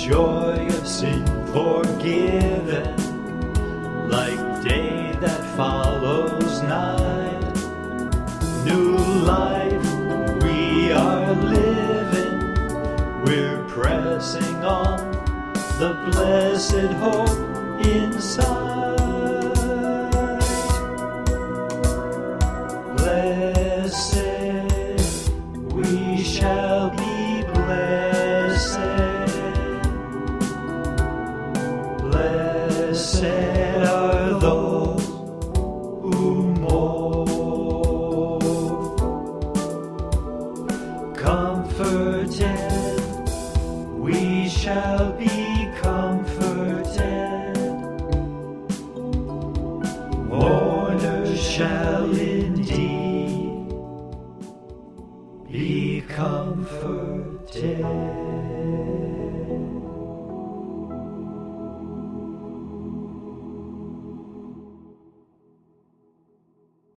joy of sin forgiven, like day that follows night. New life we are living, we're pressing on the blessed hope inside. Blessed, we shall be blessed. Blessed are those who mourn. Comforted, we shall be comforted. Mourners shall indeed be comforted.